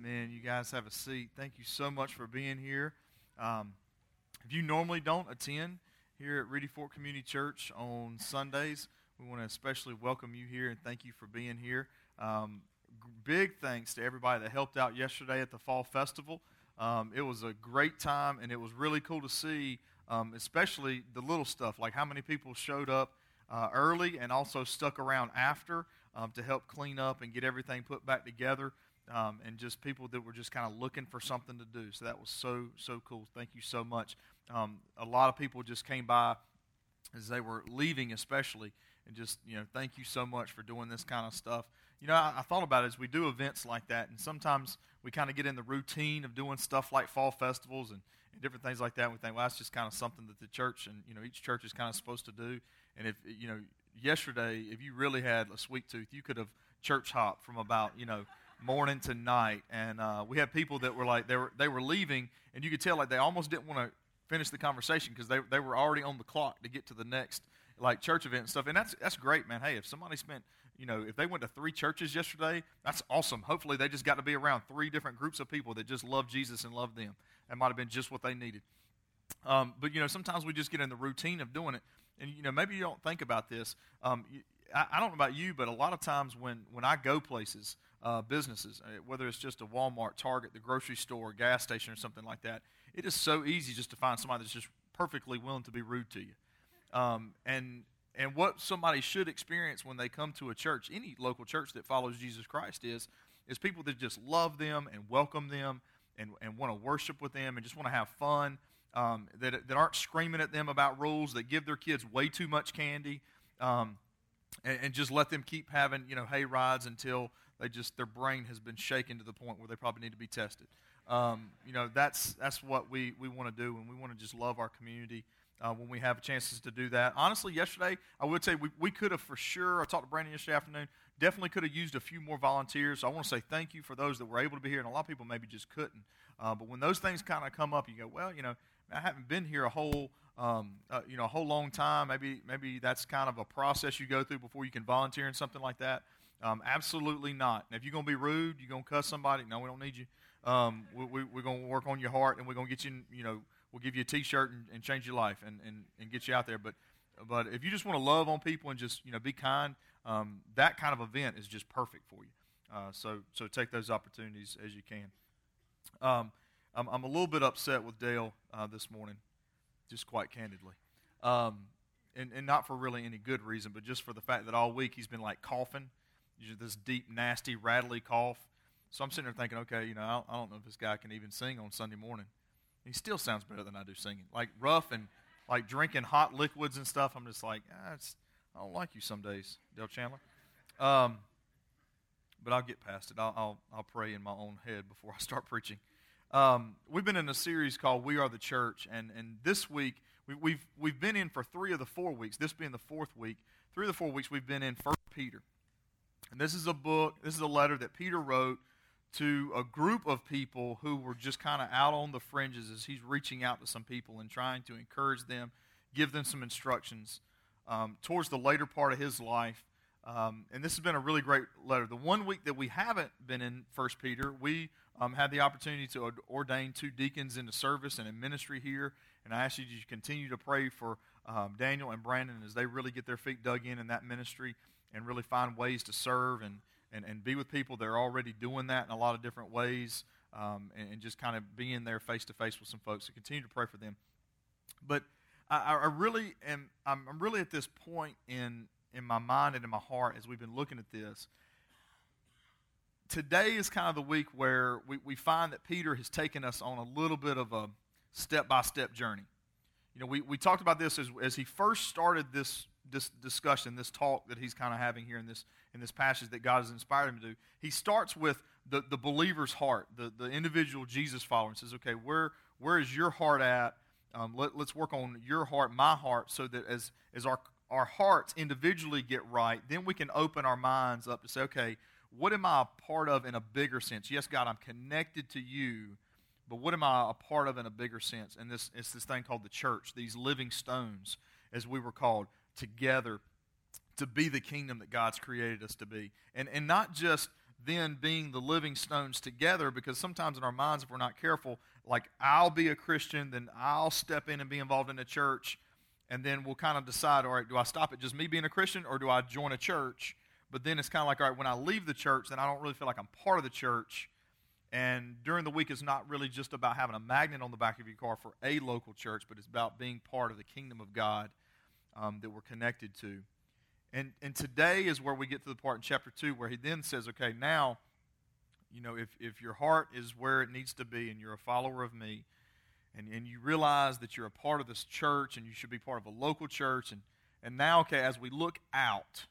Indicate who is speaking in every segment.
Speaker 1: Amen. You guys have a seat. Thank you so much for being here. If you normally don't attend here at Reedy Fork Community Church on Sundays, we want to especially welcome you here and thank you for being here. Big thanks to everybody that helped out yesterday at the Fall Festival. It was a great time, and it was really cool to see, especially the little stuff, like how many people showed up early and also stuck around after to help clean up and get everything put back together. And just people that were just kind of looking for something to do. So that was so cool. Thank you so much. A lot of people just came by as they were leaving especially, and just, thank you so much for doing this kind of stuff. I thought about it as we do events like that, and sometimes we kind of get in the routine of doing stuff like fall festivals and different things like that, and we think, well, that's just kind of something that the church and, each church is kind of supposed to do. And if, yesterday, if you really had a sweet tooth, you could have church hopped from about, morning to night, and we had people that were like they were leaving, and you could tell like they almost didn't want to finish the conversation because they were already on the clock to get to the next like church event and stuff. And that's great, man. Hey, if somebody spent if they went to 3 churches yesterday, that's awesome. Hopefully they just got to be around 3 different groups of people that just love Jesus and love them. That might have been just what they needed. But sometimes we just get in the routine of doing it, and maybe you don't think about this. I don't know about you, but a lot of times when I go places, businesses, whether it's just a Walmart, Target, the grocery store, gas station, or something like that, it is so easy just to find somebody that's just perfectly willing to be rude to you. And what somebody should experience when they come to a church, any local church that follows Jesus Christ, is people that just love them and welcome them and want to worship with them and just want to have fun, that aren't screaming at them about rules, that give their kids way too much candy, and just let them keep having, hay rides until their brain has been shaken to the point where they probably need to be tested. That's what we want to do, and we want to just love our community when we have chances to do that. Honestly, yesterday, I would say we could have for sure, I talked to Brandon yesterday afternoon, definitely could have used a few more volunteers. So I want to say thank you for those that were able to be here, and a lot of people maybe just couldn't. But when those things kind of come up, you go, well, I haven't been here a whole long time. Maybe that's kind of a process you go through before you can volunteer in something like that. Absolutely not. And if you're going to be rude, you're going to cuss somebody, no, we don't need you. We're going to work on your heart, and we're going to get you, we'll give you a T-shirt and change your life and get you out there. But if you just want to love on people and just, be kind, that kind of event is just perfect for you. So take those opportunities as you can. I'm a little bit upset with Dale this morning, just quite candidly. And not for really any good reason, but just for the fact that all week he's been like coughing, this deep, nasty, rattly cough. So I'm sitting there thinking, okay, I don't know if this guy can even sing on Sunday morning. He still sounds better than I do singing. Like rough and like drinking hot liquids and stuff. I'm just like, I don't like you some days, Dale Chandler. But I'll get past it. I'll pray in my own head before I start preaching. We've been in a series called We Are the Church, and this week we've been in for 3 of the 4 weeks. This being the 4th week, 3 of the 4 weeks we've been in 1 Peter, and this is a letter that Peter wrote to a group of people who were just kind of out on the fringes as he's reaching out to some people and trying to encourage them, give them some instructions towards the later part of his life. And this has been a really great letter. The 1 week that we haven't been in 1 Peter, we had the opportunity to ordain 2 deacons into service and in ministry here. And I ask you to continue to pray for Daniel and Brandon as they really get their feet dug in that ministry and really find ways to serve and be with people that are already doing that in a lot of different ways, and just kind of being there face-to-face with some folks. So continue to pray for them. But I really am I'm really at this point in my mind and in my heart as we've been looking at this. Today is kind of the week where we find that Peter has taken us on a little bit of a step-by-step journey. We talked about this as he first started this discussion, this talk that he's kind of having here in this passage that God has inspired him to do. He starts with the believer's heart, the individual Jesus follower, and says, okay, where is your heart at? Let's work on your heart, my heart, so that as our hearts individually get right, then we can open our minds up to say, okay, what am I a part of in a bigger sense? Yes, God, I'm connected to you, but what am I a part of in a bigger sense? And it's this thing called the church, these living stones, as we were called, together to be the kingdom that God's created us to be. And not just then being the living stones together, because sometimes in our minds, if we're not careful, like I'll be a Christian, then I'll step in and be involved in a church, and then we'll kind of decide, all right, do I stop at just me being a Christian, or do I join a church? But then it's kind of like, all right, when I leave the church, then I don't really feel like I'm part of the church. And during the week, it's not really just about having a magnet on the back of your car for a local church, but it's about being part of the kingdom of God that we're connected to. And today is where we get to the part in chapter 2 where he then says, okay, now, you know, if your heart is where it needs to be and you're a follower of me, and you realize that you're a part of this church and you should be part of a local church, and now, okay, as we look out,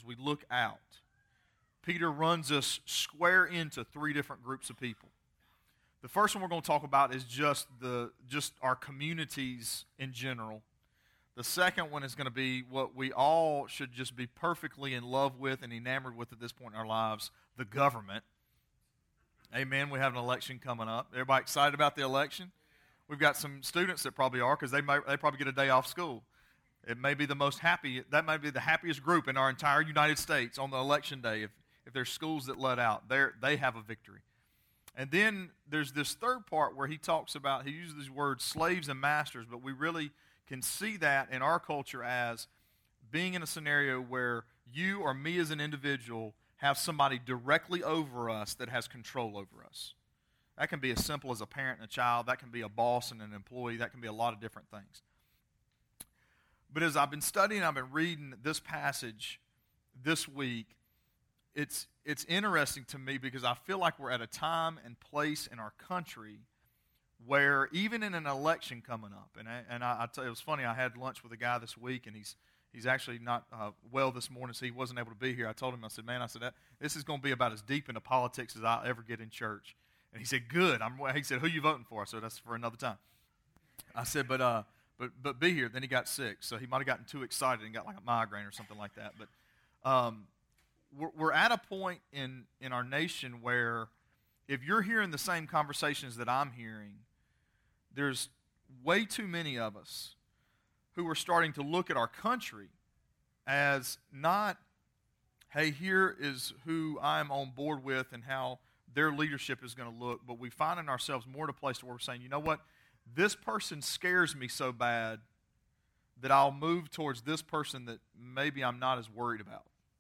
Speaker 1: Peter runs us square into 3 different groups of people. The first one we're going to talk about is just our communities in general. The second one is going to be what we all should just be perfectly in love with and enamored with at this point in our lives, the government. Amen. We have an election coming up. Everybody excited about the election? We've got some students that probably are, because they probably get a day off school. It may be the happiest group in our entire United States on the election day. If there's schools that let out, they have a victory. And then there's this third part where he uses these words, slaves and masters, but we really can see that in our culture as being in a scenario where you or me as an individual have somebody directly over us that has control over us. That can be as simple as a parent and a child. That can be a boss and an employee. That can be a lot of different things. But as I've been studying, I've been reading this passage this week, it's interesting to me because I feel like we're at a time and place in our country where even in an election coming up, and I tell you, it was funny, I had lunch with a guy this week, and he's actually not well this morning, so he wasn't able to be here. I told him, I said, this is going to be about as deep into politics as I'll ever get in church. And he said, good. He said, who are you voting for? I said, that's for another time. I said, but be here. Then he got sick, so he might have gotten too excited and got like a migraine or something like that. But we're at a point in our nation where if you're hearing the same conversations that I'm hearing, there's way too many of us who are starting to look at our country as not, hey, here is who I'm on board with and how their leadership is going to look, but we find in ourselves more at a place where we're saying, you know what, this person scares me so bad that I'll move towards this person that maybe I'm not as worried about.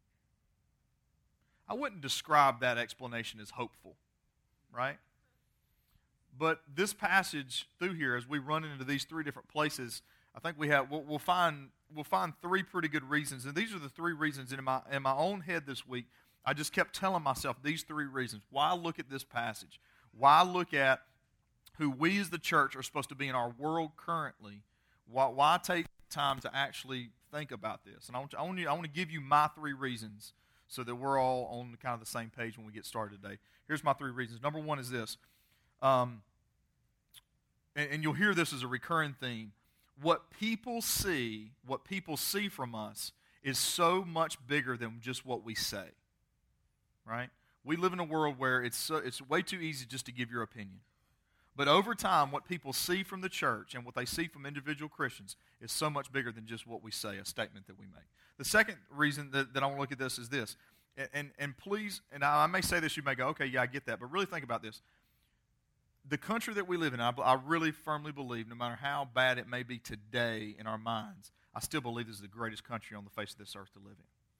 Speaker 1: I wouldn't describe that explanation as hopeful, right? But this passage through here, as we run into these 3 different places, I think we'll find 3 pretty good reasons, and these are the 3 reasons in my own head this week. I just kept telling myself these 3 reasons why I look at this passage, why I look at who we as the church are supposed to be in our world currently, why take time to actually think about this. And I want to give you my 3 reasons so that we're all on kind of the same page when we get started today. Here's my 3 reasons. Number 1 is this. And you'll hear this as a recurring theme. What people see from us is so much bigger than just what we say, right? We live in a world where it's way too easy just to give your opinion. But over time, what people see from the church and what they see from individual Christians is so much bigger than just what we say, a statement that we make. The second reason that I want to look at this is this. And please, and I may say this, you may go, okay, yeah, I get that, but really think about this. The country that we live in, I really firmly believe, no matter how bad it may be today in our minds, I still believe this is the greatest country on the face of this earth to live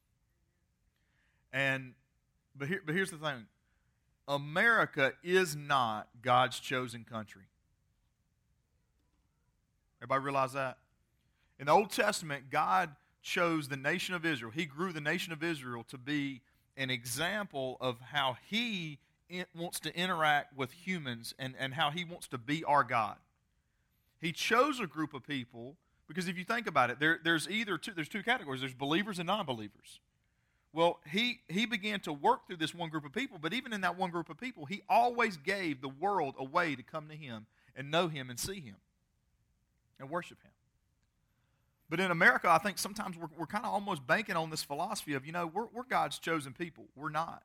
Speaker 1: in. But here's the thing. America is not God's chosen country. Everybody realize that? In the Old Testament, God chose the nation of Israel. He grew the nation of Israel to be an example of how He wants to interact with humans and how He wants to be our God. He chose a group of people because if you think about it, there's 2 categories. There's believers and non-believers. Well, he began to work through this one group of people, but even in that one group of people, He always gave the world a way to come to Him and know Him and see Him and worship Him. But in America, I think sometimes we're kind of almost banking on this philosophy of, we're God's chosen people. We're not.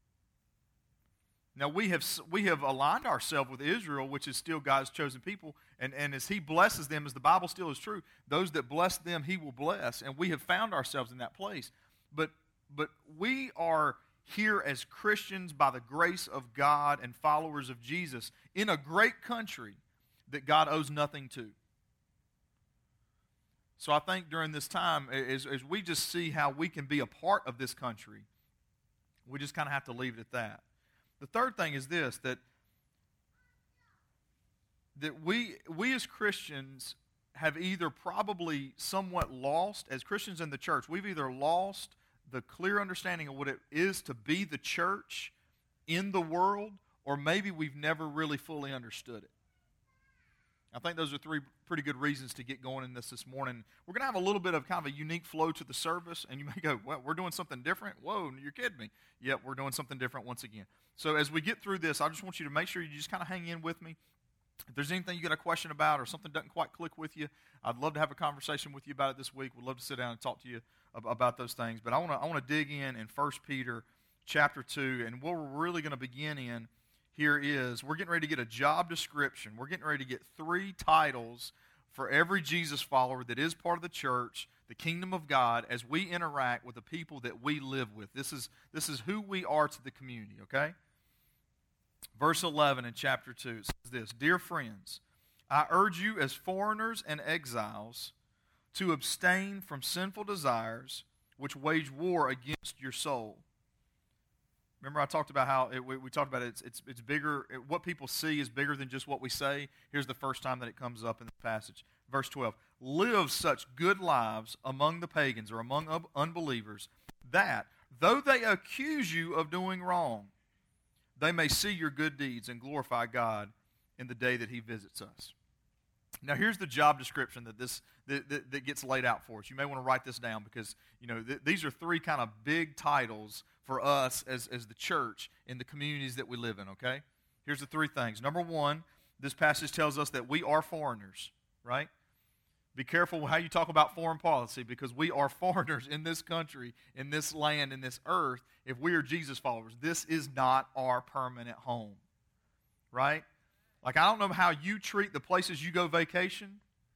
Speaker 1: Now, we have aligned ourselves with Israel, which is still God's chosen people, and as He blesses them, as the Bible still is true, those that bless them He will bless, and we have found ourselves in that place. But we are here as Christians by the grace of God and followers of Jesus in a great country that God owes nothing to. So I think during this time, as we just see how we can be a part of this country, we just kind of have to leave it at that. The third thing is this, that we as Christians have either probably somewhat lost, as Christians in the church, we've either lost the clear understanding of what it is to be the church in the world, or maybe we've never really fully understood it. I think those are three pretty good reasons to get going in this morning. We're going to have a little bit of kind of a unique flow to the service, and you may go, well, we're doing something different? Whoa, you're kidding me. Yep, we're doing something different once again. So as we get through this, I just want you to make sure you just kind of hang in with me. If there's anything you got a question about or something doesn't quite click with you, I'd love to have a conversation with you about it this week. We'd love to sit down and talk to you about those things. But I want to dig in 1 Peter chapter 2, and what we're really going to begin in here is we're getting ready to get a job description. We're getting ready to get 3 titles for every Jesus follower that is part of the church, the kingdom of God, as we interact with the people that we live with. This is who we are to the community, okay? Verse 11 in chapter 2 says this, "Dear friends, I urge you as foreigners and exiles to abstain from sinful desires which wage war against your soul." Remember I talked about how we talked about it's bigger. What people see is bigger than just what we say. Here's the first time that it comes up in the passage. Verse 12, "Live such good lives among the pagans," or among unbelievers, "that, though they accuse you of doing wrong, they may see your good deeds and glorify God in the day that He visits us." Now, here's the job description that gets laid out for us. You may want to write this down because these are 3 kind of big titles for us as the church in the communities that we live in, okay? Here's the 3 things. Number 1, this passage tells us that we are foreigners, right? Be careful how you talk about foreign policy, because we are foreigners in this country, in this land, in this earth. If we are Jesus followers, this is not our permanent home, right? Like, I don't know how you treat the places you go vacation,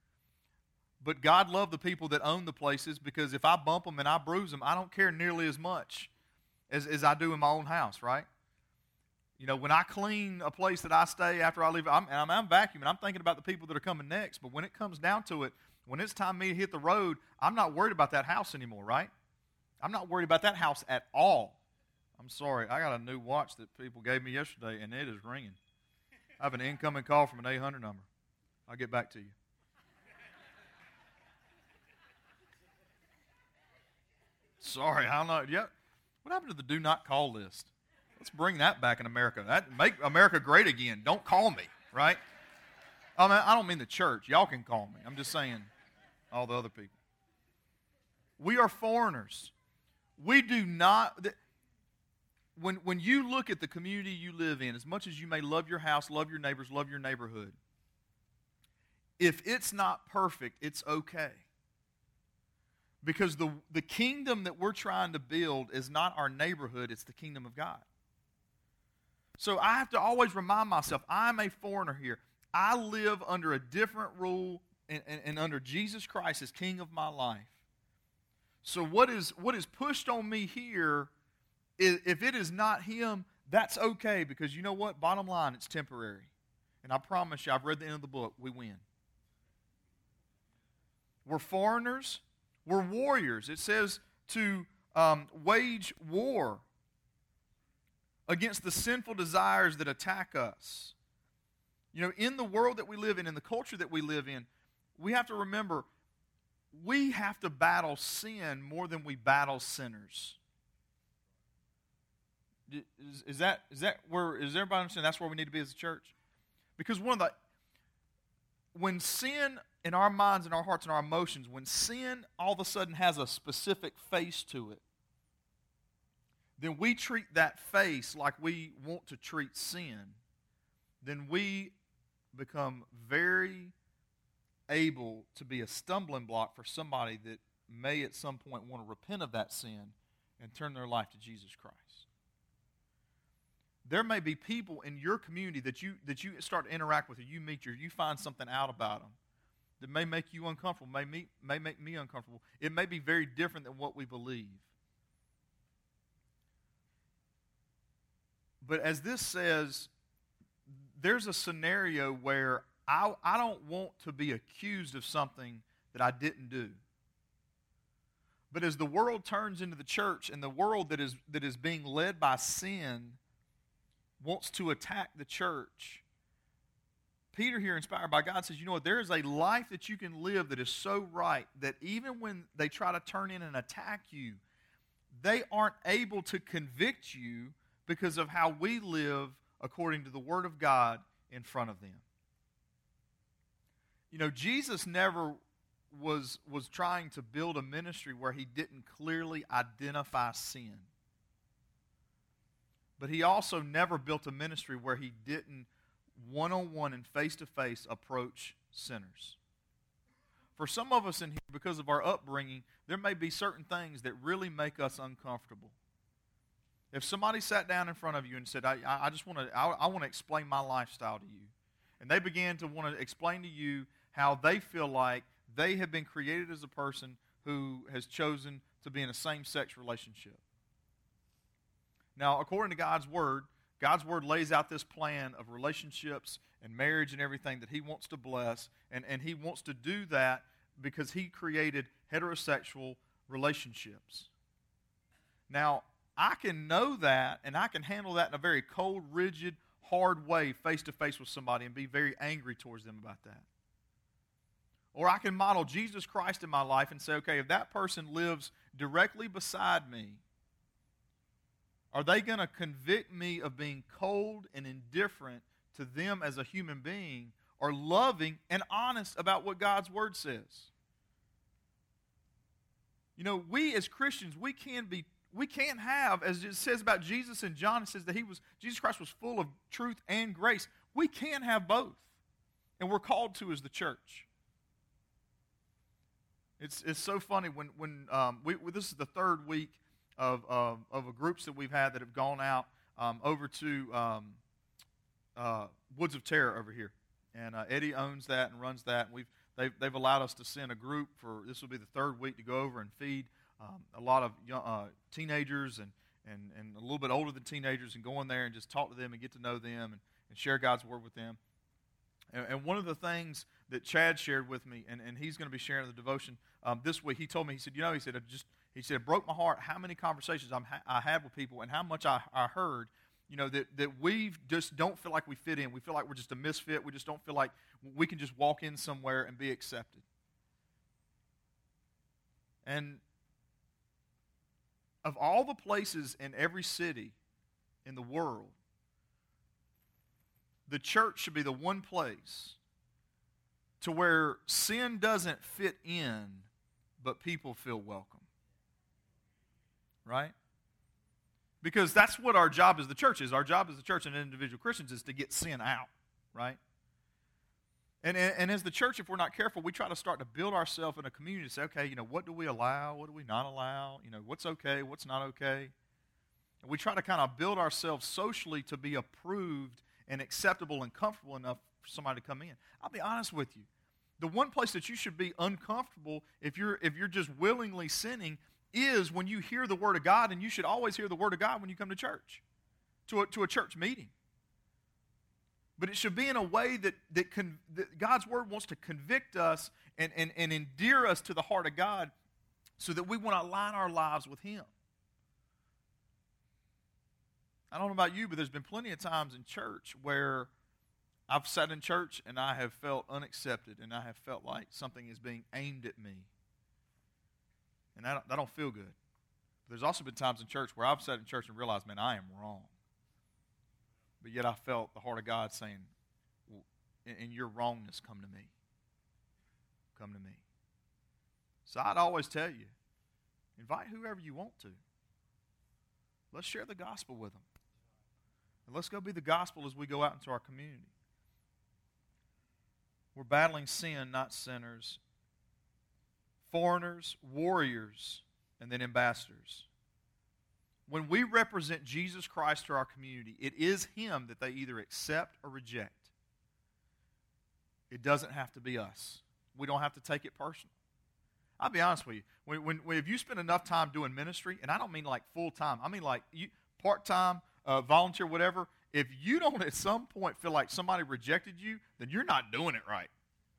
Speaker 1: but God loved the people that own the places, because if I bump them and I bruise them, I don't care nearly as much as I do in my own house, right? When I clean a place that I stay after I leave, I'm vacuuming. I'm thinking about the people that are coming next. But when it comes down to it, when it's time for me to hit the road, I'm not worried about that house anymore, right? I'm not worried about that house at all. I'm sorry. I got a new watch that people gave me yesterday, and it is ringing. I have an incoming call from an 800 number. I'll get back to you. Sorry, I don't know. Yep. What happened to the do not call list? Let's bring that back in America. Make America great again. Don't call me, right? I don't mean the church. Y'all can call me. I'm just saying all the other people. We are foreigners. We do not... When you look at the community you live in, as much as you may love your house, love your neighbors, love your neighborhood, if it's not perfect, it's okay. Because the kingdom that we're trying to build is not our neighborhood, it's the kingdom of God. So I have to always remind myself, I'm a foreigner here. I live under a different rule and under Jesus Christ as King of my life. So what is pushed on me here, if it is not Him, that's okay, because you know what? Bottom line, it's temporary. And I promise you, I've read the end of the book, we win. We're foreigners. We're warriors. It says to wage war against the sinful desires that attack us. In the world that we live in the culture that we live in, we have to remember we have to battle sin more than we battle sinners. Is everybody understand that's where we need to be as a church? Because when sin in our minds and our hearts and our emotions, when sin all of a sudden has a specific face to it, then we treat that face like we want to treat sin. Then we become very able to be a stumbling block for somebody that may at some point want to repent of that sin and turn their life to Jesus Christ. There may be people in your community that you start to interact with, or you meet, or you find something out about them that may make you uncomfortable, may make me uncomfortable. It may be very different than what we believe. But as this says, there's a scenario where I don't want to be accused of something that I didn't do. But as the world turns into the church, and the world that is being led by sin wants to attack the church, Peter here, inspired by God, says, you know what, there is a life that you can live that is so right that even when they try to turn in and attack you, they aren't able to convict you because of how we live according to the Word of God in front of them. You know, Jesus never was trying to build a ministry where he didn't clearly identify sin. But he also never built a ministry where he didn't one-on-one and face-to-face approach sinners. For some of us in here, because of our upbringing, there may be certain things that really make us uncomfortable. If somebody sat down in front of you and said, I just want to explain my lifestyle to you, and they began to want to explain to you how they feel like they have been created as a person who has chosen to be in a same-sex relationship. Now, according to God's Word lays out this plan of relationships and marriage and everything that he wants to bless, and he wants to do that because he created heterosexual relationships. Now, I can know that, and I can handle that in a very cold, rigid, hard way face-to-face with somebody and be very angry towards them about that. Or I can model Jesus Christ in my life and say, okay, if that person lives directly beside me, are they going to convict me of being cold and indifferent to them as a human being, or loving and honest about what God's Word says? You know, we as Christians, we can't have, as it says about Jesus in John, it says that Jesus Christ was full of truth and grace. We can have both, and we're called to as the church. It's so funny when this is the third week of groups that we've had that have gone out over to Woods of Terror over here, and Eddie owns that and runs that. And they've allowed us to send a group for this will be the third week to go over and feed a lot of young, teenagers and a little bit older than teenagers, and go in there and just talk to them and get to know them and share God's Word with them. And one of the things that Chad shared with me, and he's going to be sharing the devotion this week, he told me, he said, it broke my heart how many conversations I had with people and how much I heard, you know, that we just don't feel like we fit in. We feel like we're just a misfit. We just don't feel like we can just walk in somewhere and be accepted. And of all the places in every city in the world, the church should be the one place to where sin doesn't fit in, but people feel welcome. Right? Because that's what our job as the church is. Our job as the church and individual Christians is to get sin out. Right? And as the church, if we're not careful, we try to start to build ourselves in a community to say, okay, you know, what do we allow? What do we not allow? You know, what's okay? What's not okay? And we try to kind of build ourselves socially to be approved and acceptable and comfortable enough for somebody to come in. I'll be honest with you. The one place that you should be uncomfortable if you're just willingly sinning is when you hear the Word of God, and you should always hear the Word of God when you come to church, to a church meeting. But it should be in a way that God's Word wants to convict us and endear us to the heart of God so that we want to align our lives with Him. I don't know about you, but there's been plenty of times in church where I've sat in church and I have felt unaccepted, and I have felt like something is being aimed at me. And I don't feel good. But there's also been times in church where I've sat in church and realized, man, I am wrong. But yet I felt the heart of God saying, well, in your wrongness, come to me. Come to me. So I'd always tell you, invite whoever you want to. Let's share the gospel with them. And let's go be the gospel as we go out into our community. We're battling sin, not sinners. Foreigners, warriors, and then ambassadors. When we represent Jesus Christ to our community, it is Him that they either accept or reject. It doesn't have to be us. We don't have to take it personal. I'll be honest with you. When if you spend enough time doing ministry, and I don't mean like full time, I mean like part-time, volunteer, whatever, if you don't at some point feel like somebody rejected you, then you're not doing it right.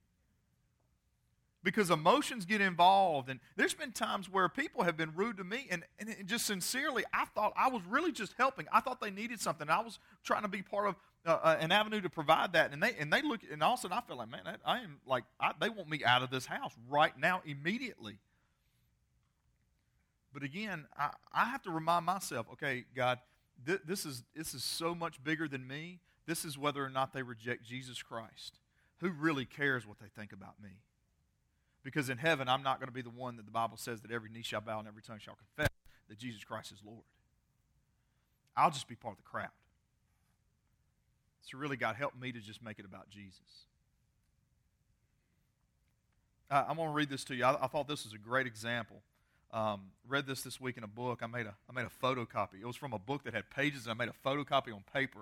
Speaker 1: Because emotions get involved, and there's been times where people have been rude to me, and just sincerely, I thought I was really just helping. I thought they needed something. I was trying to be part of an avenue to provide that, and they look, and all of a sudden I feel like, man, they want me out of this house right now, immediately. But again, I have to remind myself, okay, God, this is so much bigger than me. This is whether or not they reject Jesus Christ. Who really cares what they think about me? Because in heaven, I'm not going to be the one that the Bible says that every knee shall bow and every tongue shall confess that Jesus Christ is Lord. I'll just be part of the crowd. So really, God, help me to just make it about Jesus. I'm going to read this to you. I thought this was a great example. Read this week in a book. I made a photocopy. It was from a book that had pages, and I made a photocopy on paper.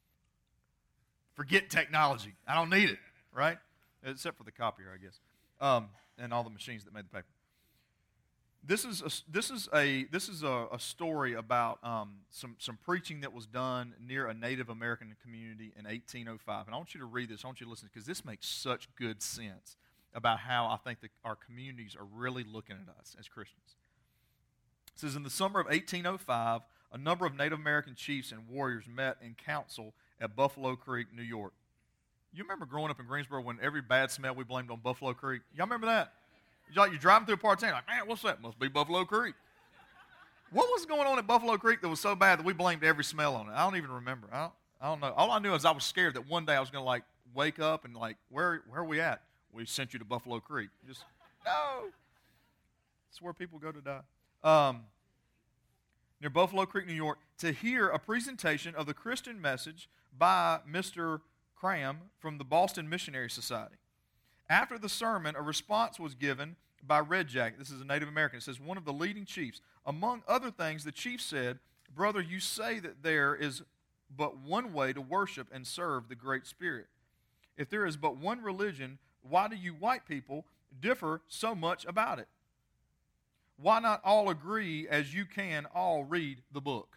Speaker 1: Forget technology. I don't need it, right? Except for the copier, I guess. And all the machines that made the paper. This is a story about some preaching that was done near a Native American community in 1805. And I want you to read this. I want you to listen because this makes such good sense about how I think that our communities are really looking at us as Christians. It says, in the summer of 1805, a number of Native American chiefs and warriors met in council at Buffalo Creek, New York. You remember growing up in Greensboro when every bad smell we blamed on Buffalo Creek? Y'all remember that? You're driving through a part of town, like, man, what's that? Must be Buffalo Creek. What was going on at Buffalo Creek that was so bad that we blamed every smell on it? I don't even remember. I don't know. All I knew is I was scared that one day I was going to wake up and where are we at? We sent you to Buffalo Creek. No. It's where people go to die. Near Buffalo Creek, New York, to hear a presentation of the Christian message by Mr. Cram from the Boston Missionary Society. After the sermon, a response was given by Red Jacket. This is a Native American. It says, one of the leading chiefs. Among other things, the chief said, brother, you say that there is but one way to worship and serve the Great Spirit. If there is but one religion, why do you white people differ so much about it? Why not all agree as you can all read the book?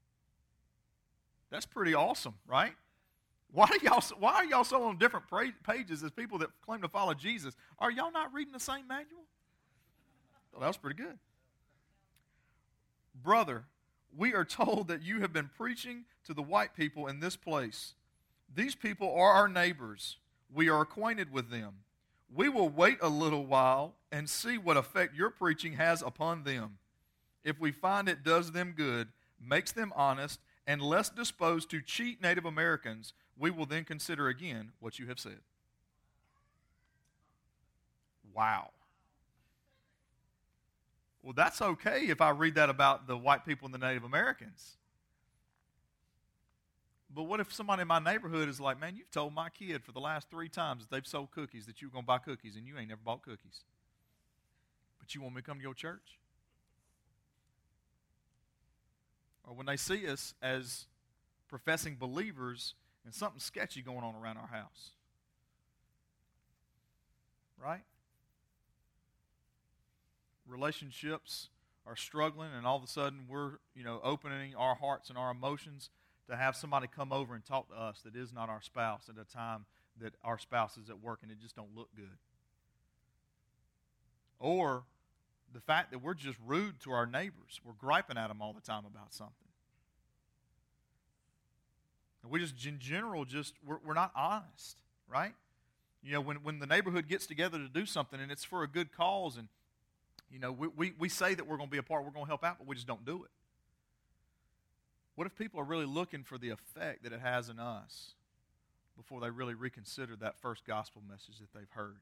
Speaker 1: That's pretty awesome, right? Why are y'all so on different pages as people that claim to follow Jesus? Are y'all not reading the same manual? Well, that was pretty good. Brother, we are told that you have been preaching to the white people in this place. These people are our neighbors. We are acquainted with them. We will wait a little while and see what effect your preaching has upon them. If we find it does them good, makes them honest, and less disposed to cheat Native Americans, we will then consider again what you have said. Wow. Well, that's okay if I read that about the white people and the Native Americans. But what if somebody in my neighborhood is like, man, you've told my kid for the last 3 times that they've sold cookies that you were going to buy cookies, and you ain't never bought cookies. But you want me to come to your church? Or when they see us as professing believers and something sketchy going on around our house. Right? Relationships are struggling, and all of a sudden we're, opening our hearts and our emotions to have somebody come over and talk to us that is not our spouse at a time that our spouse is at work and it just don't look good. Or the fact that we're just rude to our neighbors. We're griping at them all the time about something. And we just, in general, we're not honest, right? When the neighborhood gets together to do something and it's for a good cause and, we say that we're going to be a part, we're going to help out, but we just don't do it. What if people are really looking for the effect that it has in us before they really reconsider that first gospel message that they've heard?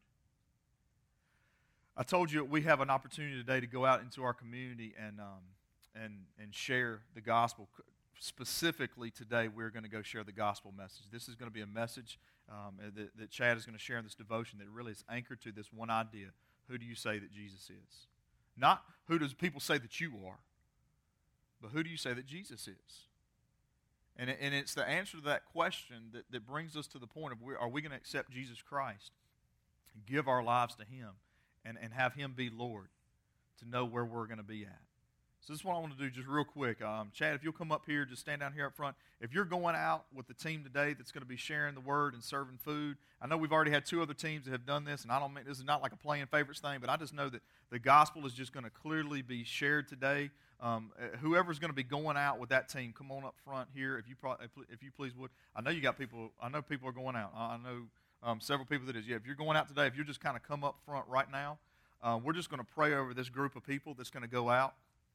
Speaker 1: I told you we have an opportunity today to go out into our community and share the gospel. Specifically today, we're going to go share the gospel message. This is going to be a message that Chad is going to share in this devotion that really is anchored to this one idea. Who do you say that Jesus is? Not who does people say that you are, but who do you say that Jesus is? And it's the answer to that question that brings us to the point of are we going to accept Jesus Christ, give our lives to Him, and have Him be Lord to know where we're going to be at. So this is what I want to do just real quick. Chad, if you'll come up here, just stand down here up front. If you're going out with the team today that's going to be sharing the word and serving food, I know we've already had 2 other teams that have done this, and I don't mean this is not like a playing favorites thing, but I just know that the gospel is just going to clearly be shared today. Whoever's going to be going out with that team, come on up front here if you please would. I know you got people. I know people are going out. I know several people that is. Yeah, if you're going out today, if you just kind of come up front right now, we're just going to pray over this group of people that's going to go out.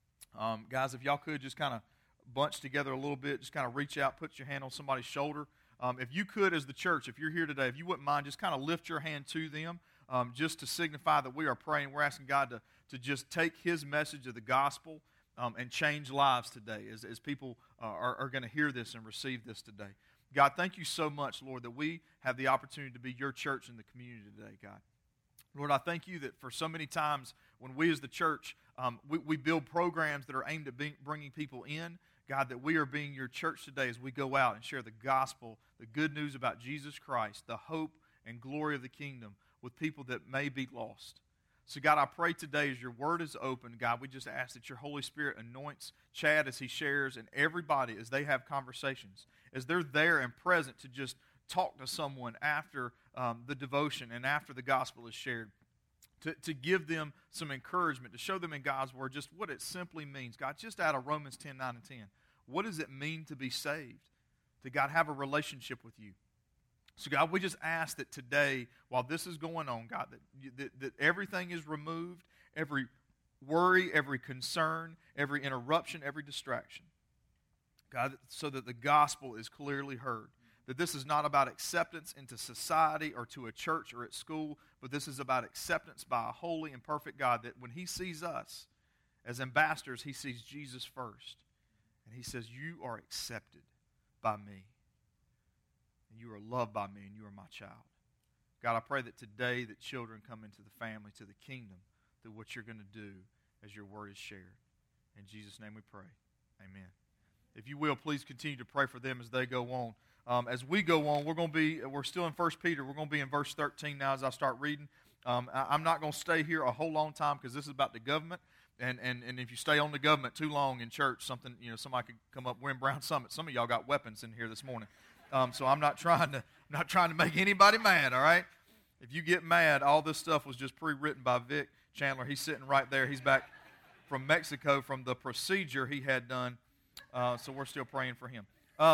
Speaker 1: Guys, if y'all could just kind of bunch together a little bit, just kind of reach out, put your hand on somebody's shoulder. If you could, as the church, if you're here today, if you wouldn't mind, just kind of lift your hand to them just to signify that we are praying. We're asking God to just take His message of the gospel and change lives today as people are going to hear this and receive this today. God, thank you so much, Lord, that we have the opportunity to be your church in the community today, God. Lord, I thank you that for so many times when we as the church, we build programs that are aimed at bringing people in, God, that we are being your church today as we go out and share the gospel, the good news about Jesus Christ, the hope and glory of the kingdom with people that may be lost. So, God, I pray today as your word is open, God, we just ask that your Holy Spirit anoints Chad as he shares and everybody as they have conversations, as they're there and present to just talk to someone after the devotion and after the gospel is shared, to give them some encouragement, to show them in God's word just what it simply means. God, just out of Romans 10, 9, and 10, what does it mean to be saved? To, God, have a relationship with you. So, God, we just ask that today, while this is going on, God, that everything is removed, every worry, every concern, every interruption, every distraction. God, so that the gospel is clearly heard. That this is not about acceptance into society or to a church or at school, but this is about acceptance by a holy and perfect God, that when He sees us as ambassadors, He sees Jesus first. And He says, you are accepted by me. And you are loved by me, and you are my child. God, I pray that today that children come into the family, to the kingdom, through what you're going to do as your word is shared. In Jesus' name we pray. Amen. If you will, please continue to pray for them as they go on. As we go on, we're still in 1 Peter. We're going to be in verse 13 now as I start reading. I'm not going to stay here a whole long time because this is about the government. And if you stay on the government too long in church, somebody could come up. We're in Brown Summit. Some of y'all got weapons in here this morning. So I'm not trying to make anybody mad, all right? If you get mad, all this stuff was just pre-written by Vic Chandler. He's sitting right there. He's back from Mexico from the procedure he had done. So we're still praying for him.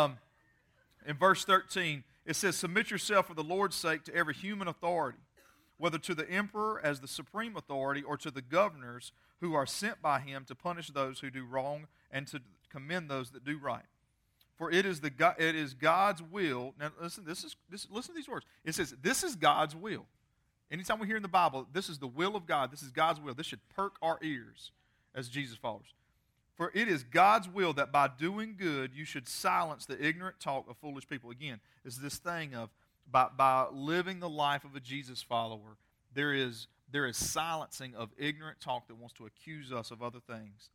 Speaker 1: In verse 13, it says, submit yourself for the Lord's sake to every human authority, whether to the emperor as the supreme authority or to the governors who are sent by him to punish those who do wrong and to commend those that do right. For it is God's will. Now listen, listen to these words. It says, this is God's will. Anytime we hear in the Bible, this is the will of God, this is God's will, this should perk our ears as Jesus followers. For it is God's will that by doing good you should silence the ignorant talk of foolish people. Again, it's this thing of by living the life of a Jesus follower, there is silencing of ignorant talk that wants to accuse us of other things.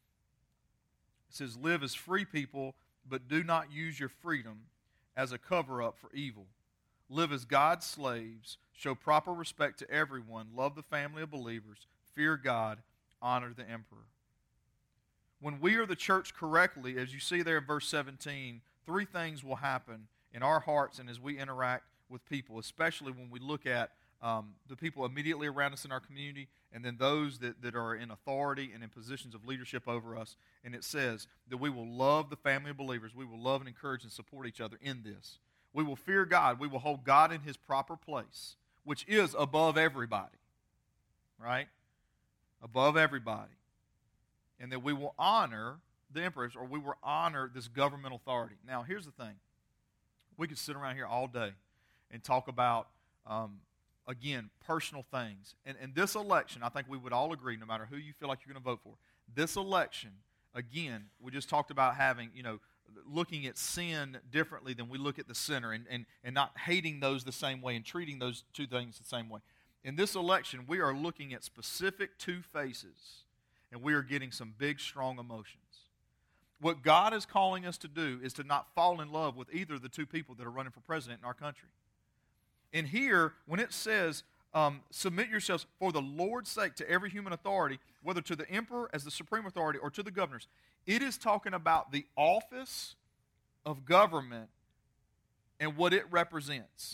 Speaker 1: It says, live as free people, but do not use your freedom as a cover-up for evil. Live as God's slaves, show proper respect to everyone, love the family of believers, fear God, honor the emperor. When we are the church correctly, as you see there in verse 17, 3 things will happen in our hearts and as we interact with people, especially when we look at the people immediately around us in our community and then those that are in authority and in positions of leadership over us. And it says that we will love the family of believers. We will love and encourage and support each other in this. We will fear God. We will hold God in His proper place, which is above everybody, right? Above everybody. And that we will honor the emperors, or we will honor this government authority. Now, here's the thing. We could sit around here all day and talk about, again, personal things. And this election, I think we would all agree, no matter who you feel like you're going to vote for, this election, again, we just talked about having, looking at sin differently than we look at the sinner and not hating those the same way and treating those two things the same way. In this election, we are looking at specific two faces, and we are getting some big, strong emotions. What God is calling us to do is to not fall in love with either of the two people that are running for president in our country. And here, when it says submit yourselves for the Lord's sake to every human authority, whether to the emperor as the supreme authority or to the governors. It is talking about the office of government and what it represents.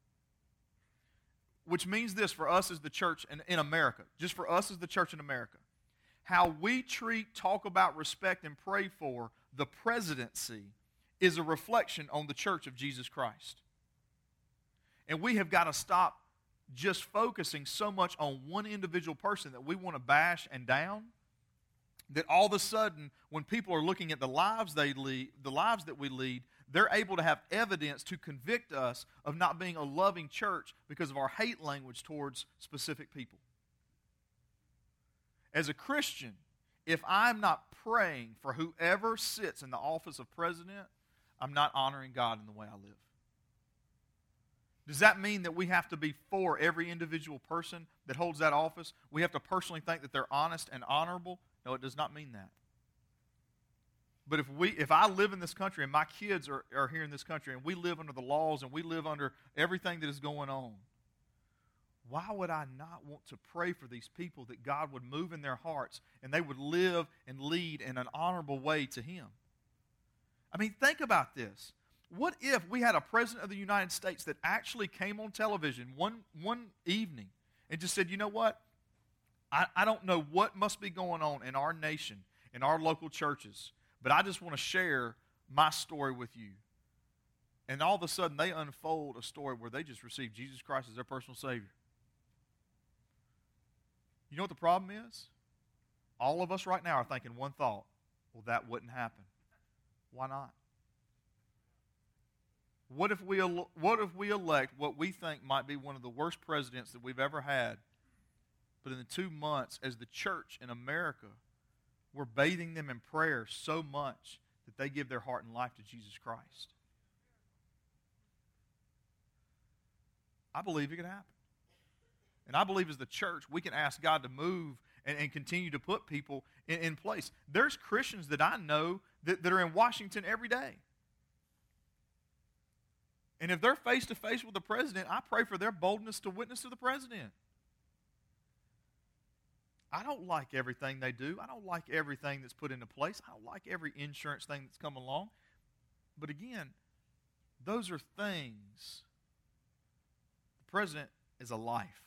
Speaker 1: Which means this for us as the church in America, just for us as the church in America. How we treat, talk about, respect, and pray for the presidency is a reflection on the church of Jesus Christ. And we have got to stop just focusing so much on one individual person that we want to bash and down, that all of a sudden, when people are looking at the lives they lead, the lives that we lead, they're able to have evidence to convict us of not being a loving church because of our hate language towards specific people. As a Christian, if I'm not praying for whoever sits in the office of president, I'm not honoring God in the way I live. Does that mean that we have to be for every individual person that holds that office? We have to personally think that they're honest and honorable? No, it does not mean that. But if I live in this country and my kids are here in this country and we live under the laws and we live under everything that is going on, why would I not want to pray for these people that God would move in their hearts and they would live and lead in an honorable way to Him? I mean, think about this. What if we had a president of the United States that actually came on television one evening and just said, you know what? I don't know what must be going on in our nation, in our local churches, but I just want to share my story with you. And all of a sudden, they unfold a story where they just received Jesus Christ as their personal Savior. You know what the problem is? All of us right now are thinking one thought, well, that wouldn't happen. Why not? What if we elect what we think might be one of the worst presidents that we've ever had, but in the 2 months as the church in America, we're bathing them in prayer so much that they give their heart and life to Jesus Christ? I believe it can happen. And I believe as the church, we can ask God to move and continue to put people in place. There's Christians that I know that are in Washington every day. And if they're face-to-face with the president, I pray for their boldness to witness to the president. I don't like everything they do. I don't like everything that's put into place. I don't like every insurance thing that's come along. But again, those are things. The president is a life.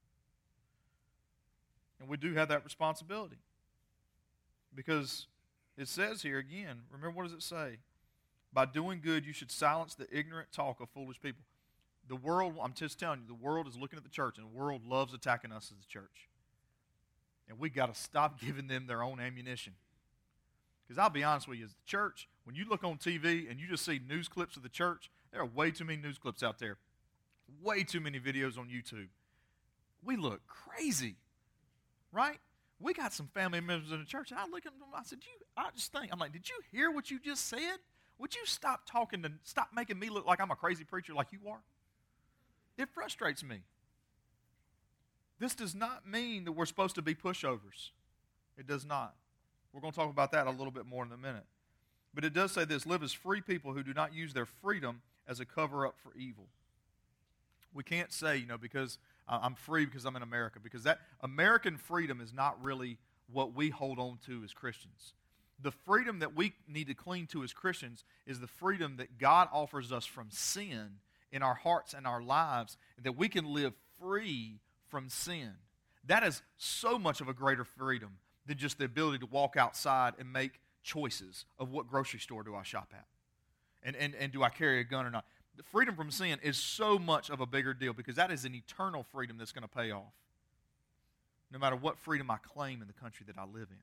Speaker 1: And we do have that responsibility. Because it says here again, remember what does it say? By doing good, you should silence the ignorant talk of foolish people. The world, I'm just telling you, the world is looking at the church, and the world loves attacking us as a church. And we've got to stop giving them their own ammunition. Because I'll be honest with you, as the church, when you look on TV and you just see news clips of the church, there are way too many news clips out there. Way too many videos on YouTube. We look crazy, right? We got some family members in the church, and I look at them, I said, I'm like, did you hear what you just said? Would you stop making me look like I'm a crazy preacher like you are? It frustrates me. This does not mean that we're supposed to be pushovers. It does not. We're going to talk about that a little bit more in a minute. But it does say this, live as free people who do not use their freedom as a cover-up for evil. We can't say, because I'm free because I'm in America, because that American freedom is not really what we hold on to as Christians. The freedom that we need to cling to as Christians is the freedom that God offers us from sin in our hearts and our lives, and that we can live free from sin. That is so much of a greater freedom than just the ability to walk outside and make choices of what grocery store do I shop at, and do I carry a gun or not. The freedom from sin is so much of a bigger deal because that is an eternal freedom that's going to pay off, no matter what freedom I claim in the country that I live in.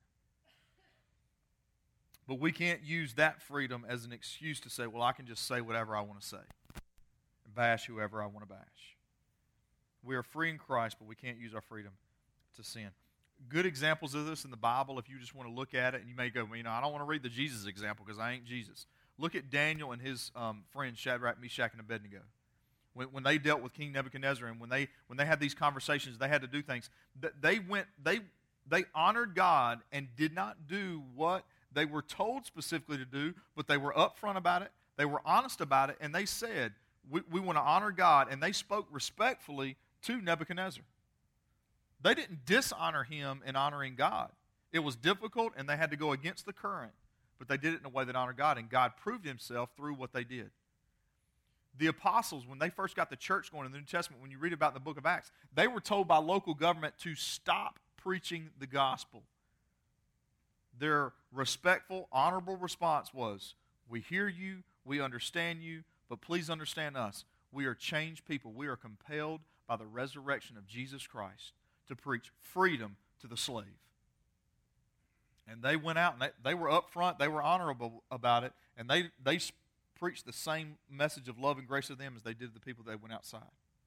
Speaker 1: But we can't use that freedom as an excuse to say, well, I can just say whatever I want to say and bash whoever I want to bash. We are free in Christ, but we can't use our freedom to sin. Good examples of this in the Bible, if you just want to look at it, and you may go, I don't want to read the Jesus example because I ain't Jesus. Look at Daniel and his friends Shadrach, Meshach, and Abednego. When they dealt with King Nebuchadnezzar, and when they had these conversations, they had to do things. They honored God and did not do what they were told specifically to do, but they were upfront about it. They were honest about it, and they said, we want to honor God, and they spoke respectfully to Nebuchadnezzar. They didn't dishonor him in honoring God. It was difficult, and they had to go against the current, but they did it in a way that honored God, and God proved himself through what they did. The apostles, when they first got the church going in the New Testament, when you read about the book of Acts, they were told by local government to stop preaching the gospel. Their respectful, honorable response was, we hear you, we understand you, but please understand us. We are changed people. We are compelled by the resurrection of Jesus Christ to preach freedom to the slave. And they went out, and they were upfront, they were honorable about it, and they preached the same message of love and grace to them as they did to the people that went outside.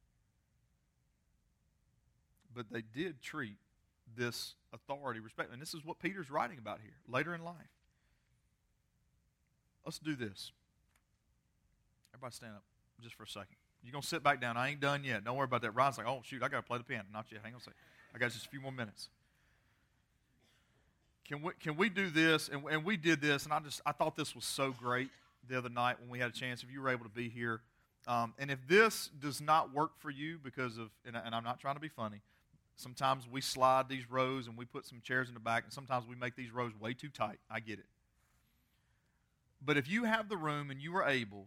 Speaker 1: But they did treat this authority respectfully. And this is what Peter's writing about here, later in life. Let's do this. Everybody stand up just for a second. You're going to sit back down. I ain't done yet. Don't worry about that. Ron's like, oh, shoot, I got to play the piano. Not yet. Hang on a second. I got just a few more minutes. Can we do this? And we did this, and I thought this was so great the other night when we had a chance, if you were able to be here. And if this does not work for you because of, and I'm not trying to be funny, sometimes we slide these rows and we put some chairs in the back, and sometimes we make these rows way too tight. I get it. But if you have the room and you are able,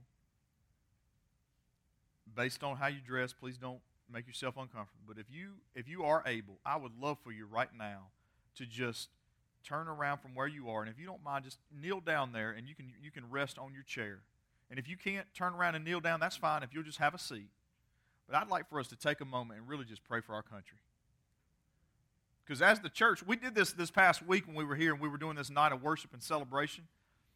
Speaker 1: based on how you dress, please don't make yourself uncomfortable. But if you are able, I would love for you right now to just turn around from where you are, and if you don't mind, just kneel down there, and you can rest on your chair. And if you can't turn around and kneel down, that's fine if you'll just have a seat. But I'd like for us to take a moment and really just pray for our country. Because as the church, we did this past week when we were here, and we were doing this night of worship and celebration.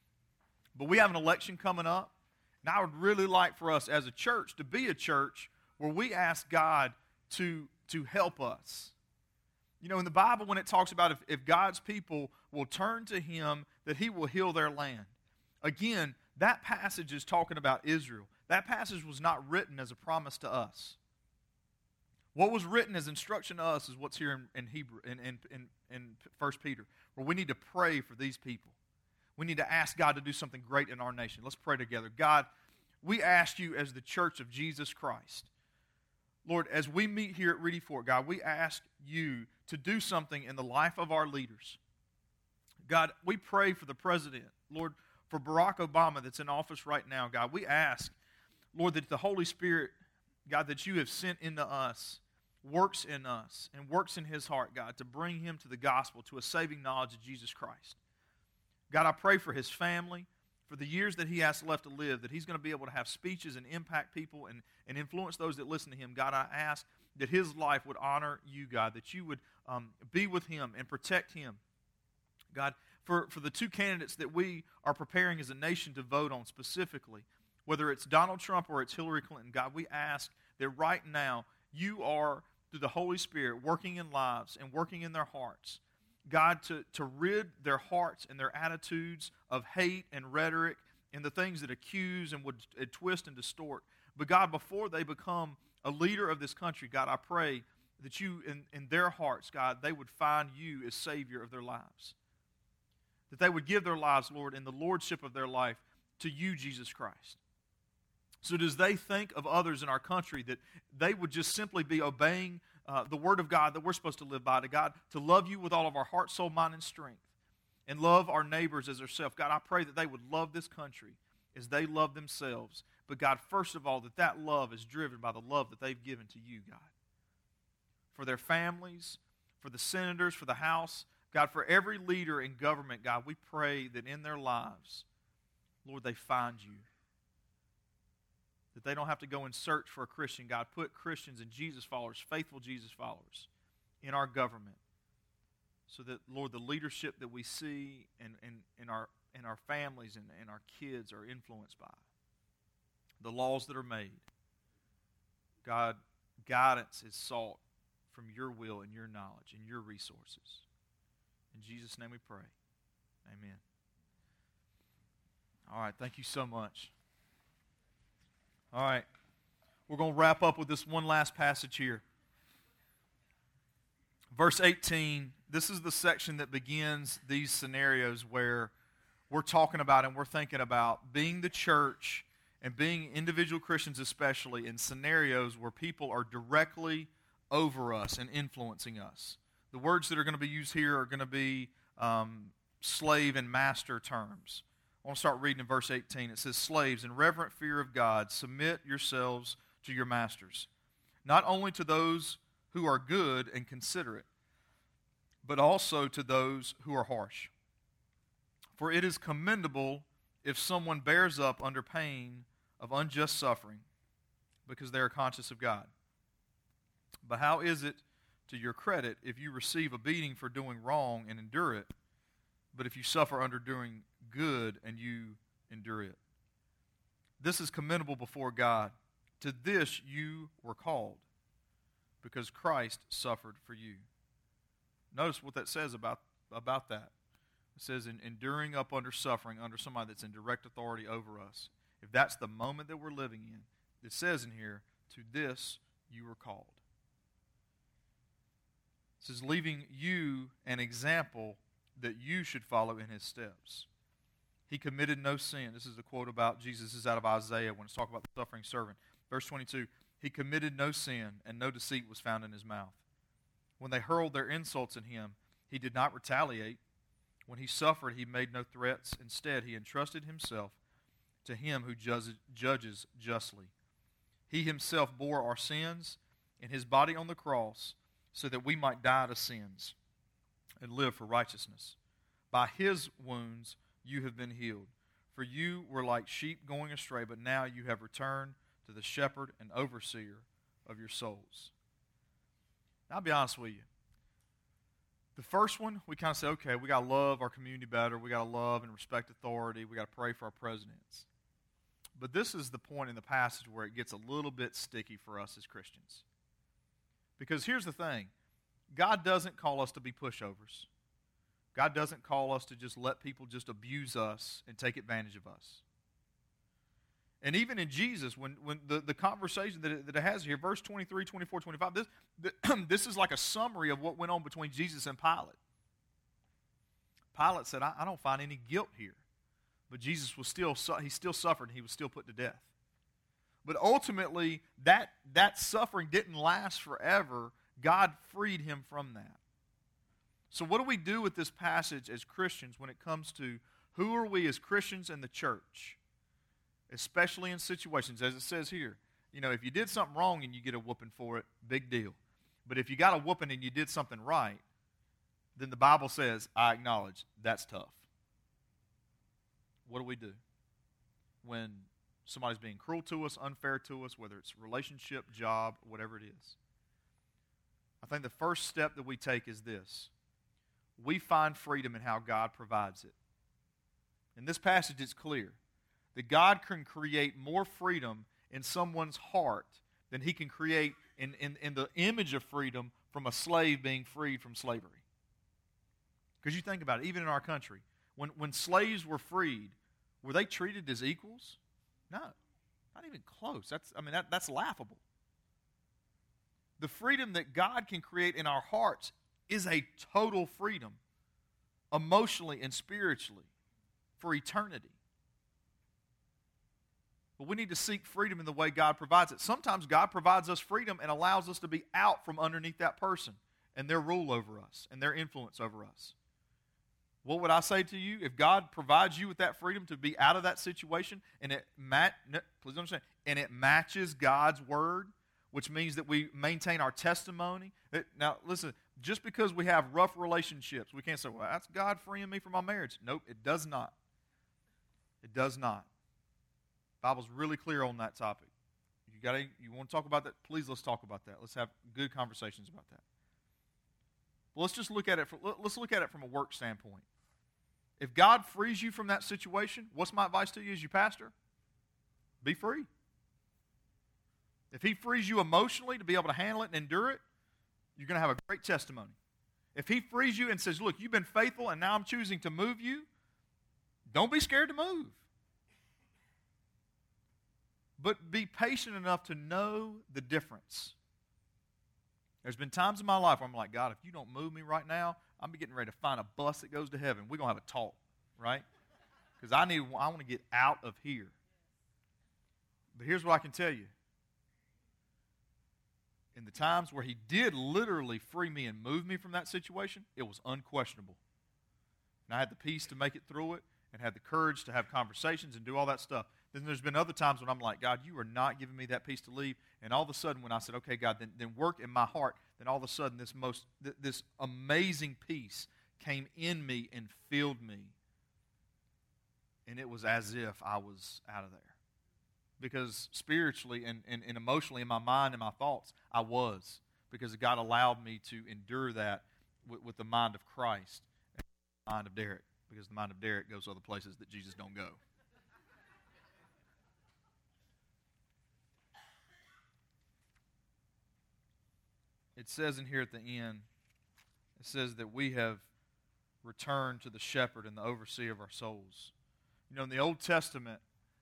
Speaker 1: But we have an election coming up, and I would really like for us as a church to be a church where we ask God to help us. You know, in the Bible, when it talks about if God's people will turn to him, that he will heal their land. Again, that passage is talking about Israel. That passage was not written as a promise to us. What was written as instruction to us is what's here in Hebrew, in 1 Peter, where we need to pray for these people. We need to ask God to do something great in our nation. Let's pray together. God, we ask you as the church of Jesus Christ, Lord, as we meet here at Reedy Fort, God, we ask you to do something in the life of our leaders. God, we pray for the president, Lord, for Barack Obama that's in office right now, God. We ask, Lord, that the Holy Spirit, God, that you have sent into us, works in us and works in his heart, God, to bring him to the gospel, to a saving knowledge of Jesus Christ. God, I pray for his family, for the years that he has left to live, that he's going to be able to have speeches and impact people and influence those that listen to him. God, I ask that his life would honor you, God, that you would be with him and protect him. God, for the two candidates that we are preparing as a nation to vote on specifically, whether it's Donald Trump or it's Hillary Clinton, God, we ask that right now you are, through the Holy Spirit, working in lives and working in their hearts. God, to rid their hearts and their attitudes of hate and rhetoric and the things that accuse and would twist and distort. But God, before they become a leader of this country, God, I pray that you, in their hearts, God, they would find you as Savior of their lives. That they would give their lives, Lord, in the lordship of their life to you, Jesus Christ. So as they think of others in our country, that they would just simply be obeying the Word of God that we're supposed to live by, to God, to love you with all of our heart, soul, mind, and strength, and love our neighbors as ourselves. God, I pray that they would love this country as they love themselves. But God, first of all, that love is driven by the love that they've given to you, God. For their families, for the senators, for the House, God, for every leader in government, God, we pray that in their lives, Lord, they find you. That they don't have to go and search for a Christian. God, put Christians and Jesus followers, faithful Jesus followers, in our government. So that, Lord, the leadership that we see in our families and our kids are influenced by. The laws that are made. God, guidance is sought from your will and your knowledge and your resources. In Jesus' name we pray. Amen. All right, thank you so much. All right, we're going to wrap up with this one last passage here. Verse 18, this is the section that begins these scenarios where we're talking about and we're thinking about being the church and being individual Christians especially in scenarios where people are directly over us and influencing us. The words that are going to be used here are going to be slave and master terms. I want to start reading in verse 18. It says, "Slaves, in reverent fear of God, submit yourselves to your masters, not only to those who are good and considerate, but also to those who are harsh. For it is commendable if someone bears up under pain of unjust suffering, because they are conscious of God. But how is it to your credit if you receive a beating for doing wrong and endure it, but if you suffer under doing good and you endure it? This is commendable before God. To this you were called, because Christ suffered for you." Notice what that says about that. It says, enduring up under suffering under somebody that's in direct authority over us. If that's the moment that we're living in, it says in here, to this you were called. It says, leaving you an example that you should follow in his steps. He committed no sin. This is a quote about Jesus. This is out of Isaiah when it's talking about the suffering servant. Verse 22, he committed no sin, and no deceit was found in his mouth. When they hurled their insults at him, he did not retaliate. When he suffered, he made no threats. Instead, he entrusted himself to him who judges justly. He himself bore our sins in his body on the cross so that we might die to sins and live for righteousness. By his wounds you have been healed. For you were like sheep going astray, but now you have returned to the shepherd and overseer of your souls. Now, I'll be honest with you. The first one, we kind of say, okay, we got to love our community better. We got to love and respect authority. We got to pray for our presidents. But this is the point in the passage where it gets a little bit sticky for us as Christians. Because here's the thing. God doesn't call us to be pushovers. God doesn't call us to just let people just abuse us and take advantage of us. And even in Jesus, when the conversation that it has here, verse 23, 24, 25, this is like a summary of what went on between Jesus and Pilate. Pilate said, I don't find any guilt here. But Jesus was still suffered, and he was still put to death. But ultimately, that suffering didn't last forever. God freed him from that. So what do we do with this passage as Christians when it comes to who are we as Christians in the church? Especially in situations, as it says here. You know, if you did something wrong and you get a whooping for it, big deal. But if you got a whooping and you did something right, then the Bible says, I acknowledge, that's tough. What do we do when somebody's being cruel to us, unfair to us, whether it's relationship, job, whatever it is? I think the first step that we take is this. We find freedom in how God provides it. In this passage, it's clear that God can create more freedom in someone's heart than he can create in the image of freedom from a slave being freed from slavery. Because you think about it, even in our country, when slaves were freed, were they treated as equals? No, not even close. That's laughable. The freedom that God can create in our hearts is a total freedom, emotionally and spiritually, for eternity. But we need to seek freedom in the way God provides it. Sometimes God provides us freedom and allows us to be out from underneath that person and their rule over us and their influence over us. What would I say to you? If God provides you with that freedom to be out of that situation and please understand, and it matches God's word, which means that we maintain our testimony. Now, listen, just because we have rough relationships, we can't say, well, that's God freeing me from my marriage. Nope, it does not. It does not. The Bible's really clear on that topic. You want to talk about that? Please, let's talk about that. Let's have good conversations about that. Well, let's just look at it. Let's look at it from a work standpoint. If God frees you from that situation, what's my advice to you as your pastor? Be free. If he frees you emotionally to be able to handle it and endure it, you're going to have a great testimony. If he frees you and says, look, you've been faithful and now I'm choosing to move you, don't be scared to move. But be patient enough to know the difference. There's been times in my life where I'm like, God, if you don't move me right now, I'm getting ready to find a bus that goes to heaven. We're going to have a talk, right? Because I want to get out of here. But here's what I can tell you. in the times where he did literally free me and move me from that situation, it was unquestionable. And I had the peace to make it through it and had the courage to have conversations and do all that stuff. Then there's been other times when I'm like, God, you are not giving me that peace to leave. And all of a sudden when I said, okay, God, then work in my heart, then all of a sudden this amazing peace came in me and filled me. And it was as if I was out of there. Because spiritually and emotionally in my mind and my thoughts, I was. Because God allowed me to endure that with the mind of Christ and the mind of Derek. Because the mind of Derek goes other places that Jesus don't go. It says in here at the end, it says that we have returned to the shepherd and the overseer of our souls. You know, in the Old Testament,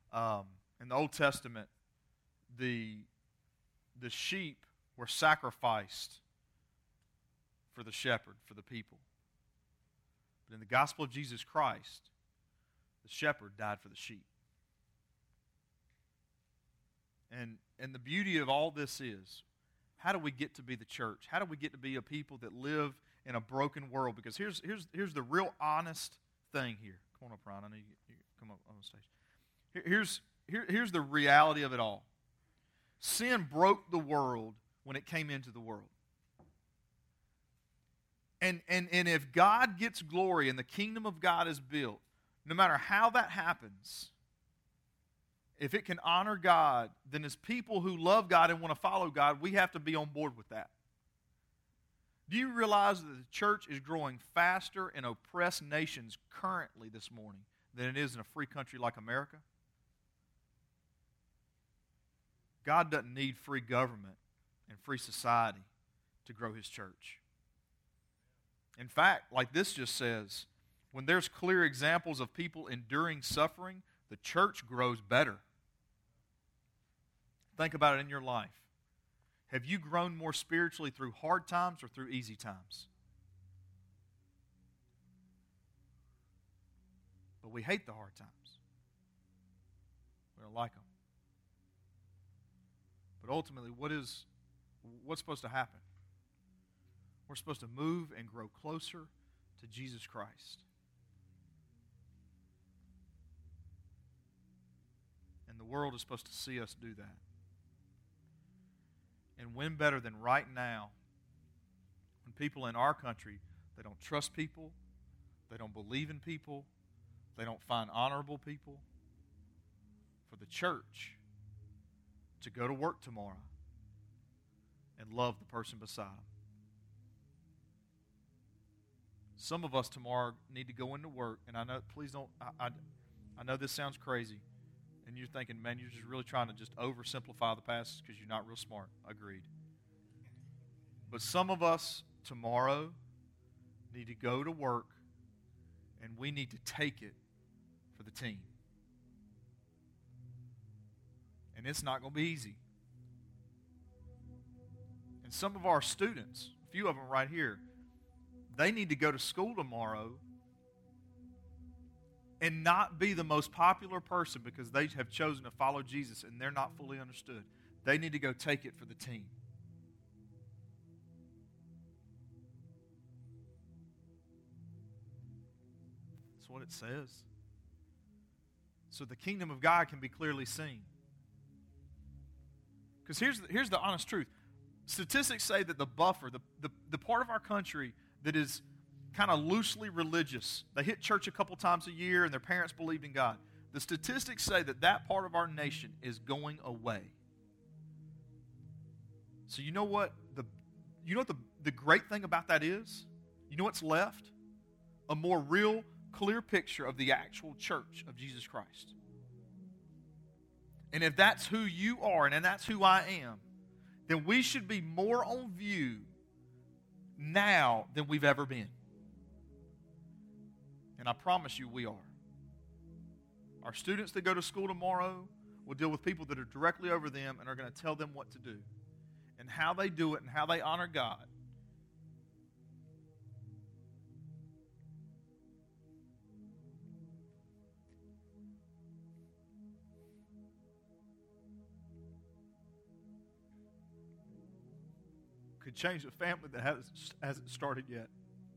Speaker 1: the sheep were sacrificed for the shepherd, for the people. But in the gospel of Jesus Christ, the shepherd died for the sheep. And the beauty of all this is, how do we get to be the church? How do we get to be a people that live in a broken world? Because here's the real honest thing here. Come on up, Ryan. I know you come up on the stage. Here's the reality of it all. Sin broke the world when it came into the world. And if God gets glory and the kingdom of God is built, no matter how that happens, if it can honor God, then as people who love God and want to follow God, we have to be on board with that. Do you realize that the church is growing faster in oppressed nations currently this morning than it is in a free country like America? God doesn't need free government and free society to grow His church. In fact, like this just says, when there's clear examples of people enduring suffering, the church grows better. Think about it in your life. Have you grown more spiritually through hard times or through easy times? But we hate the hard times. We don't like them. But ultimately, what's supposed to happen? We're supposed to move and grow closer to Jesus Christ. And the world is supposed to see us do that. And when better than right now, when people in our country, they don't trust people, they don't believe in people, they don't find honorable people, for the church to go to work tomorrow and love the person beside them. Some of us tomorrow need to go into work, and I know, please don't, I know this sounds crazy, and you're thinking, man, you're just really trying to just oversimplify the passage because you're not real smart. Agreed. But some of us tomorrow need to go to work, and we need to take it for the team. And it's not going to be easy. And some of our students, a few of them right here, they need to go to school tomorrow and not be the most popular person because they have chosen to follow Jesus and they're not fully understood. They need to go take it for the team. That's what it says. So the kingdom of God can be clearly seen. Because here's the honest truth. Statistics say that the buffer, the part of our country that is kind of loosely religious, they hit church a couple times a year and their parents believed in God. The statistics say that part of our nation is going away. So you know what the great thing about that is? You know what's left? A more real, clear picture of the actual church of Jesus Christ. And if that's who you are and that's who I am, then we should be more on view now than we've ever been. And I promise you we are. Our students that go to school tomorrow will deal with people that are directly over them and are going to tell them what to do and how they do it and how they honor God. could change a family that hasn't started yet.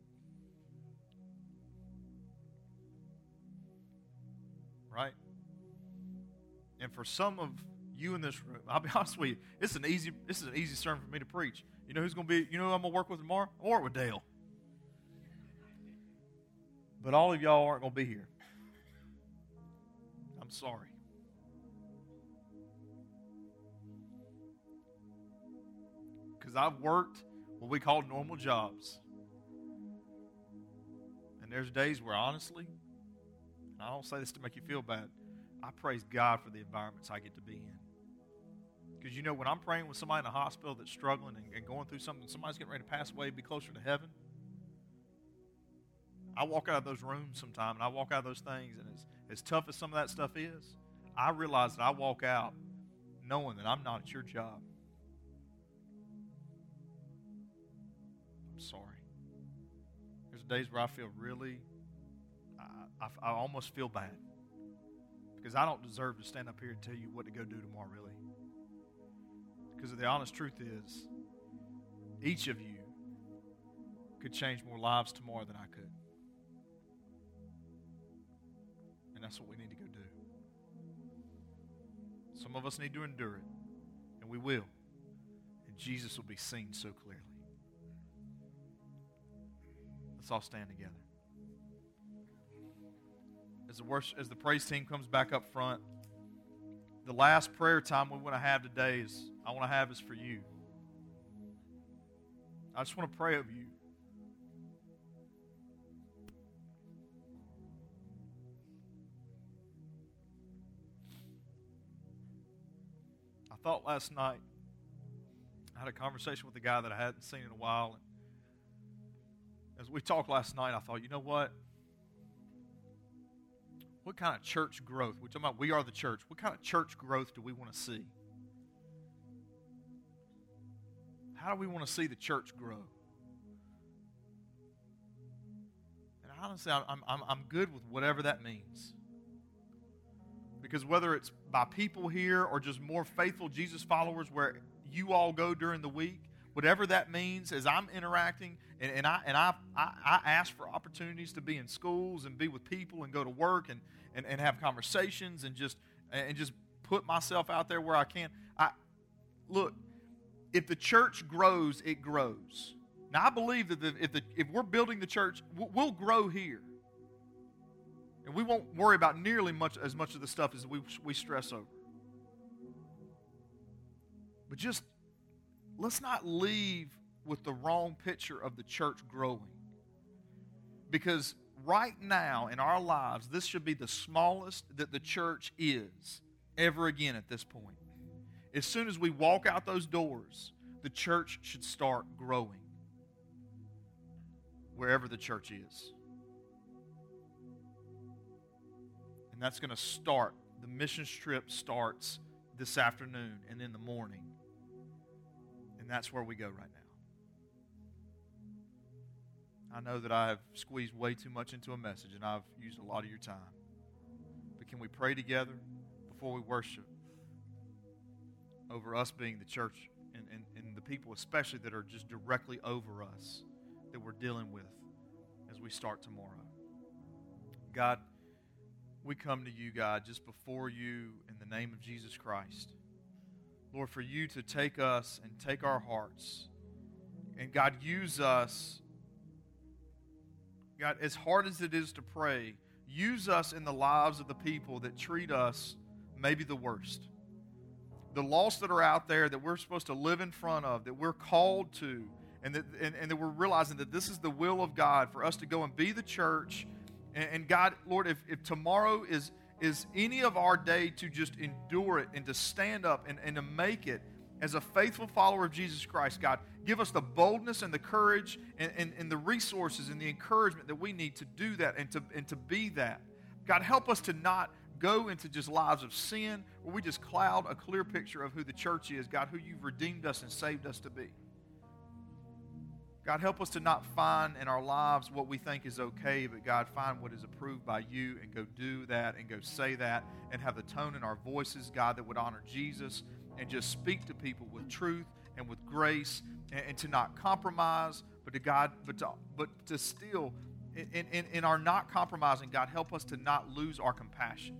Speaker 1: Right? And for some of you in this room, I'll be honest with you, this is an easy sermon for me to preach. You know who's going to be, you know who I'm going to work with tomorrow? I'm going to work with Dale. But all of y'all aren't going to be here. I'm sorry. Because I've worked what we call normal jobs. And there's days where honestly, and I don't say this to make you feel bad, I praise God for the environments I get to be in. Because you know, when I'm praying with somebody in a hospital that's struggling and going through something, somebody's getting ready to pass away and be closer to heaven, I walk out of those rooms sometime and I walk out of those things, and as tough as some of that stuff is, I realize that I walk out knowing that I'm not at your job. I'm sorry. There's days where I feel really, I almost feel bad. Because I don't deserve to stand up here and tell you what to go do tomorrow, really. Because the honest truth is, each of you could change more lives tomorrow than I could. And that's what we need to go do. Some of us need to endure it, and we will. And Jesus will be seen so clearly. Let's all stand together. As the praise team comes back up front, the last prayer time we want to have today is for you. I just want to pray over you. I thought last night, I had a conversation with a guy that I hadn't seen in a while. And as we talked last night, I thought, you know what? What kind of church growth? We're talking about we are the church. What kind of church growth do we want to see? How do we want to see the church grow? And honestly, I'm good with whatever that means. Because whether it's by people here or just more faithful Jesus followers where you all go during the week, whatever that means, as I'm interacting and I ask for opportunities to be in schools and be with people and go to work and have conversations and just put myself out there where I can. Look, if the church grows, it grows. Now I believe that if we're building the church, we'll grow here. And we won't worry about nearly as much of the stuff as we stress over. But just let's not leave with the wrong picture of the church growing. Because right now in our lives, this should be the smallest that the church is ever again at this point. As soon as we walk out those doors, the church should start growing wherever the church is. And that's going to start. The mission trip starts this afternoon and in the morning. And that's where we go right now. I know that I have squeezed way too much into a message and I've used a lot of your time. But can we pray together before we worship over us being the church and the people especially that are just directly over us that we're dealing with as we start tomorrow? God, we come to you, God, just before you in the name of Jesus Christ. Lord, for you to take us and take our hearts. And God, use us. God, as hard as it is to pray, use us in the lives of the people that treat us maybe the worst. The lost that are out there that we're supposed to live in front of, that we're called to, and that we're realizing that this is the will of God for us to go and be the church. And God, Lord, if tomorrow is any of our day to just endure it and to stand up and to make it as a faithful follower of Jesus Christ, God, give us the boldness and the courage and the resources and the encouragement that we need to do that and to be that. God, help us to not go into just lives of sin where we just cloud a clear picture of who the church is, God, who you've redeemed us and saved us to be. God, help us to not find in our lives what we think is okay, but God, find what is approved by you and go do that and go say that and have the tone in our voices, God, that would honor Jesus and just speak to people with truth and with grace, and to not compromise, but to still, in our not compromising, God, help us to not lose our compassion.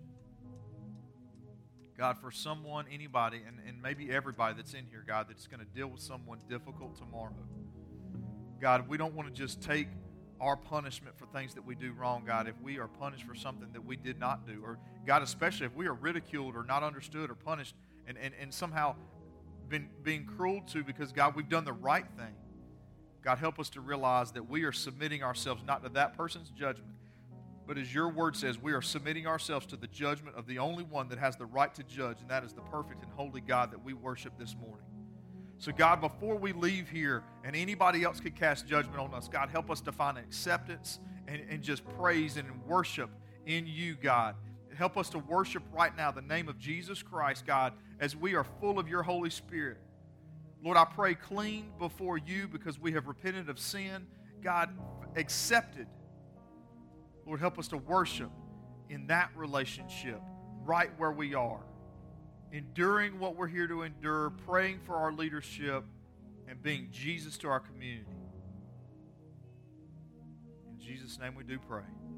Speaker 1: God, for someone, anybody, and maybe everybody that's in here, God, that's going to deal with someone difficult tomorrow. God, we don't want to just take our punishment for things that we do wrong, God, if we are punished for something that we did not do. Or, God, especially if we are ridiculed or not understood or punished and somehow being cruel to because, God, we've done the right thing. God, help us to realize that we are submitting ourselves not to that person's judgment, but as your word says, we are submitting ourselves to the judgment of the only one that has the right to judge, and that is the perfect and holy God that we worship this morning. So, God, before we leave here and anybody else could cast judgment on us, God, help us to find acceptance and just praise and worship in you, God. Help us to worship right now the name of Jesus Christ, God, as we are full of your Holy Spirit. Lord, I pray clean before you because we have repented of sin. God, accepted. Lord, help us to worship in that relationship right where we are, enduring what we're here to endure, praying for our leadership, and being Jesus to our community. In Jesus' name we do pray.